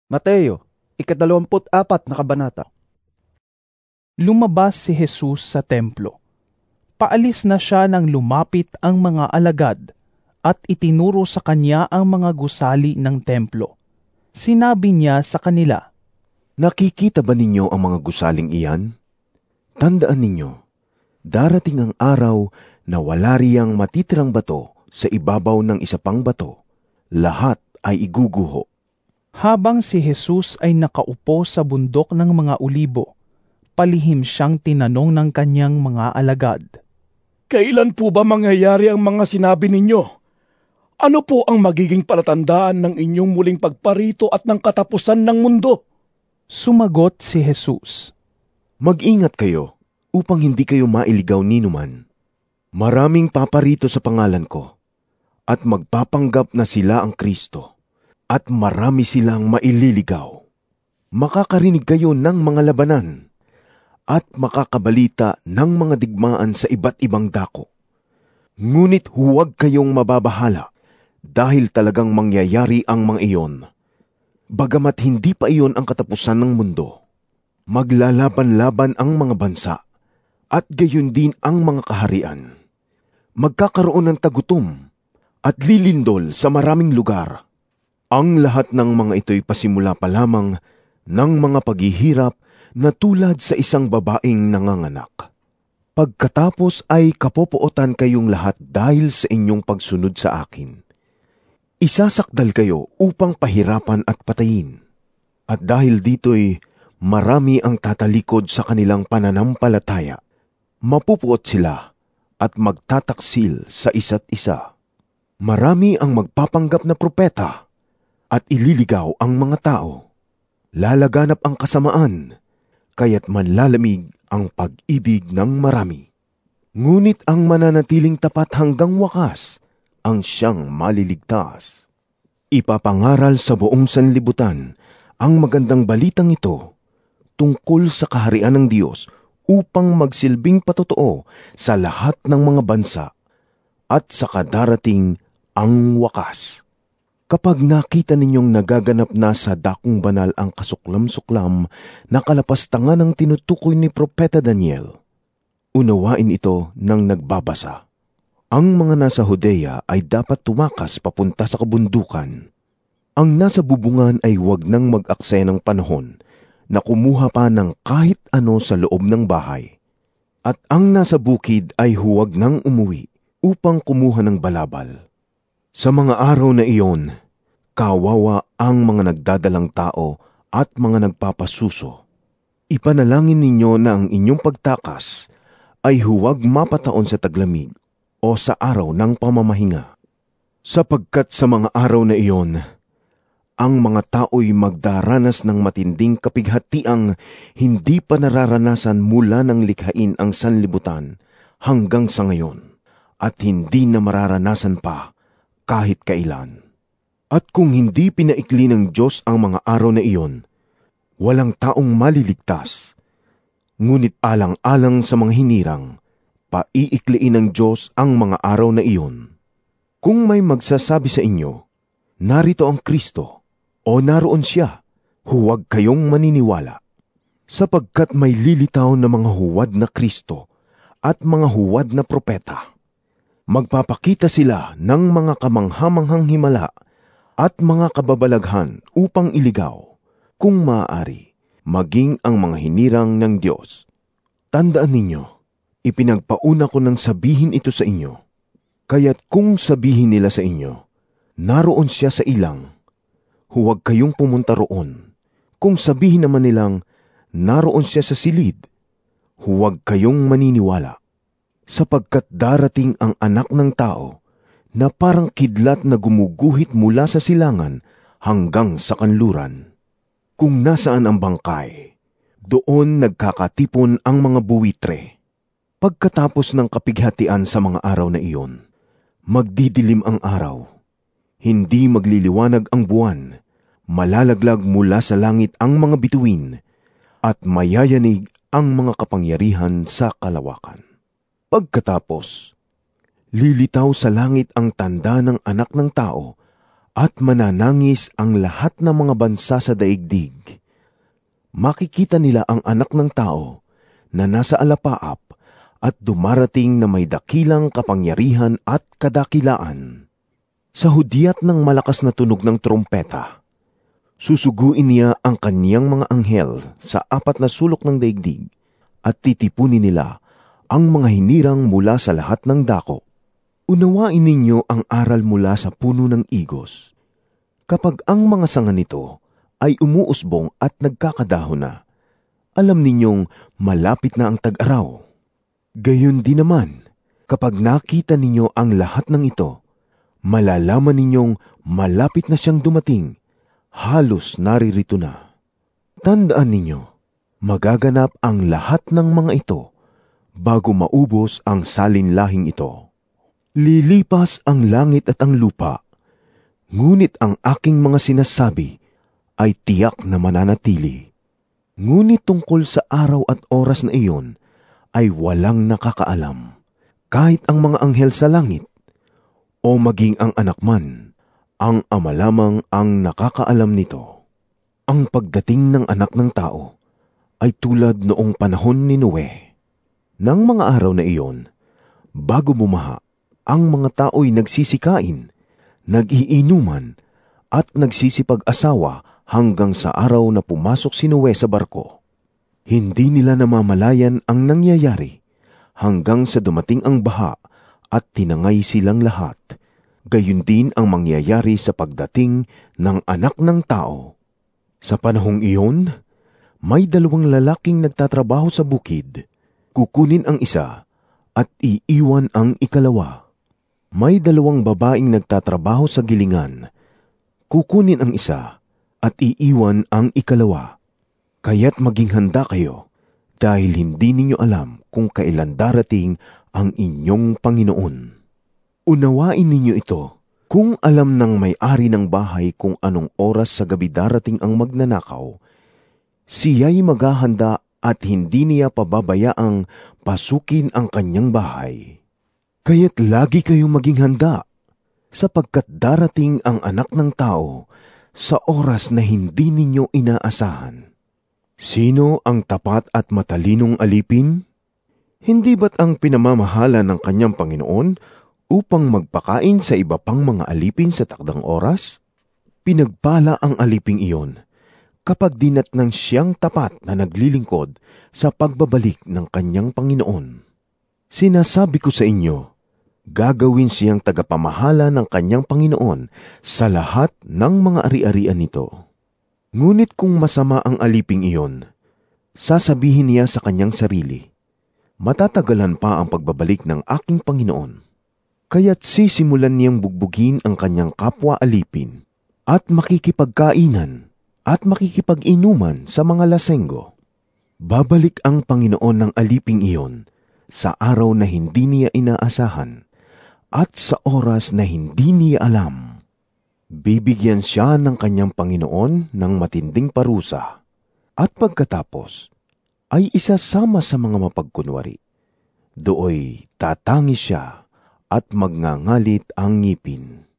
Mateo, 24 na kabanata. Lumabas si Jesus sa templo. Paalis na siya nang lumapit ang mga alagad at itinuro sa kanya ang mga gusali ng templo. Sinabi niya sa kanila, Nakikita ba ninyo ang mga gusaling iyan? Tandaan ninyo, darating ang araw na wala riyang matitirang bato sa ibabaw ng isa pang bato. Lahat ay iguguho. Habang si Jesus ay nakaupo sa bundok ng mga Olibo, palihim siyang tinanong ng kanyang mga alagad. Kailan po ba mangyayari ang mga sinabi ninyo? Ano po ang magiging palatandaan ng inyong muling pagparito at ng katapusan ng mundo? Sumagot si Jesus, Mag-ingat kayo upang hindi kayo mailigaw ninuman. Maraming paparito sa pangalan ko at magpapanggap na sila ang Kristo at marami silang maililigaw. Makakarinig kayo ng mga labanan at makakabalita ng mga digmaan sa iba't ibang dako. Ngunit huwag kayong mababahala dahil talagang mangyayari ang mga iyon. Bagamat hindi pa iyon ang katapusan ng mundo, maglalaban-laban ang mga bansa at gayon din ang mga kaharian. Magkakaroon ng tagutom at lilindol sa maraming lugar. Ang lahat ng mga ito'y pasimula pa lamang ng mga paghihirap na tulad sa isang babaeng nanganganak. Pagkatapos ay kapopootan kayong lahat dahil sa inyong pagsunod sa akin. Isasakdal kayo upang pahirapan at patayin. At dahil dito'y marami ang tatalikod sa kanilang pananampalataya, mapupuot sila at magtataksil sa isa't isa. Marami ang magpapanggap na propeta at ililigaw ang mga tao. Lalaganap ang kasamaan, kaya't manlalamig ang pag-ibig ng marami. Ngunit ang mananatiling tapat hanggang wakas, ang siyang maliligtas. Ipapangaral sa buong sanlibutan ang magandang balitang ito tungkol sa kaharian ng Diyos upang magsilbing patotoo sa lahat ng mga bansa at sa kadarating ang wakas. Kapag nakita ninyong nagaganap na sa dakong banal ang kasuklam-suklam na kalapastangan ng tinutukoy ni Propeta Daniel, unawain ito ng nagbabasa. Ang mga nasa Judea ay dapat tumakas papunta sa kabundukan. Ang nasa bubungan ay huwag nang mag-aksaya ng panahon na kumuha pa ng kahit ano sa loob ng bahay. At ang nasa bukid ay huwag nang umuwi upang kumuha ng balabal. Sa mga araw na iyon, kawawa ang mga nagdadalang tao at mga nagpapasuso. Ipanalangin ninyo na ang inyong pagtakas ay huwag mapataon sa taglamig o sa araw ng pamamahinga. Sapagkat sa mga araw na iyon, ang mga tao'y magdaranas ng matinding kapighatiang hindi pa nararanasan mula ng likhain ang sanlibutan hanggang sa ngayon, at hindi na mararanasan pa kahit kailan. At kung hindi pinaikli ng Diyos ang mga araw na iyon, walang taong maliligtas. Ngunit alang-alang sa mga hinirang, paiikliin ng Diyos ang mga araw na iyon. Kung may magsasabi sa inyo, narito ang Kristo, o naroon siya, huwag kayong maniniwala. Sapagkat may lilitaw na mga huwad na Kristo at mga huwad na propeta. Magpapakita sila ng mga kamanghamanghang himala at mga kababalaghan upang iligaw, kung maaari, maging ang mga hinirang ng Diyos. Tandaan ninyo, ipinagpauna ko nang sabihin ito sa inyo. Kaya't kung sabihin nila sa inyo, naroon siya sa ilang, huwag kayong pumunta roon. Kung sabihin naman nilang, naroon siya sa silid, huwag kayong maniniwala. Sapagkat darating ang anak ng tao na parang kidlat na gumuguhit mula sa silangan hanggang sa kanluran. Kung nasaan ang bangkay, doon nagkakatipon ang mga buwitre. Pagkatapos ng kapighatian sa mga araw na iyon, magdidilim ang araw, hindi magliliwanag ang buwan, malalaglag mula sa langit ang mga bituin, at mayayanig ang mga kapangyarihan sa kalawakan. Pagkatapos, lilitaw sa langit ang tanda ng anak ng tao at mananangis ang lahat ng mga bansa sa daigdig. Makikita nila ang Anak ng Tao na nasa alapaap at dumarating na may dakilang kapangyarihan at kadakilaan. Sa hudyat ng malakas na tunog ng trompeta, susuguin niya ang kaniyang mga anghel sa 4 na sulok ng daigdig at titipunin nila ang mga hinirang mula sa lahat ng dako. Unawain ninyo ang aral mula sa puno ng igos. Kapag ang mga sanga nito ay umuusbong at nagkakadahon na, alam ninyong malapit na ang tag-araw. Gayon din naman, kapag nakita ninyo ang lahat ng ito, malalaman ninyong malapit na siyang dumating, halos naririto na. Tandaan ninyo, magaganap ang lahat ng mga ito bago maubos ang salinlahing ito. Lilipas ang langit at ang lupa, ngunit ang aking mga sinasabi ay tiyak na mananatili. Ngunit tungkol sa araw at oras na iyon ay walang nakakaalam, kahit ang mga anghel sa langit, o maging ang anak man, ang Ama lamang ang nakakaalam nito. Ang pagdating ng Anak ng Tao ay tulad noong panahon ni Noe. Nang mga araw na iyon, bago bumaha, ang mga tao'y nagsisikain, nag-iinuman, at nagsisipag-asawa hanggang sa araw na pumasok si Noe sa barko. Hindi nila namamalayan ang nangyayari hanggang sa dumating ang baha at tinangay silang lahat. Gayon din ang mangyayari sa pagdating ng Anak ng Tao. Sa panahong iyon, may 2 lalaking nagtatrabaho sa bukid. Kukunin ang isa at iiwan ang ikalawa. May 2 babaeng nagtatrabaho sa gilingan. Kukunin ang isa at iiwan ang ikalawa. Kaya't maging handa kayo dahil hindi ninyo alam kung kailan darating ang inyong Panginoon. Unawain ninyo ito kung alam ng may-ari ng bahay kung anong oras sa gabi darating ang magnanakaw. Siya'y maghahanda at hindi niya pababayaang pasukin ang kanyang bahay. Kaya't lagi kayong maging handa, sapagkat darating ang Anak ng Tao sa oras na hindi ninyo inaasahan. Sino ang tapat at matalinong alipin? Hindi ba't ang pinamamahala ng kanyang Panginoon upang magpakain sa iba pang mga alipin sa takdang oras? Pinagpala ang aliping iyon kapag dinatnang siyang tapat na naglilingkod sa pagbabalik ng kanyang Panginoon. Sinasabi ko sa inyo, gagawin siyang tagapamahala ng kanyang Panginoon sa lahat ng mga ari-arian nito. Ngunit kung masama ang aliping iyon, sasabihin niya sa kanyang sarili, matatagalan pa ang pagbabalik ng aking Panginoon. Kaya't sisimulan niyang bugbugin ang kanyang kapwa alipin at makikipagkainan at makikipag-inuman sa mga lasenggo. Babalik ang Panginoon ng aliping iyon sa araw na hindi niya inaasahan at sa oras na hindi niya alam. Bibigyan siya ng kanyang Panginoon ng matinding parusa at pagkatapos ay isasama sa mga mapagkunwari. Dooy tatangis siya at magngangalit ang ngipin.